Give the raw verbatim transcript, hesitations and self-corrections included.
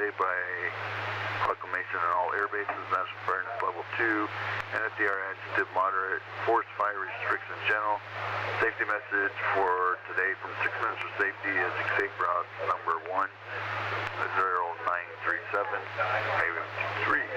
today by proclamation on all air bases, national preparedness level two, N F D R adjective moderate, force fire restrictions general. Safety message for today from Six Minutes for Safety is safe route number one, zero nine three seven, maybe three.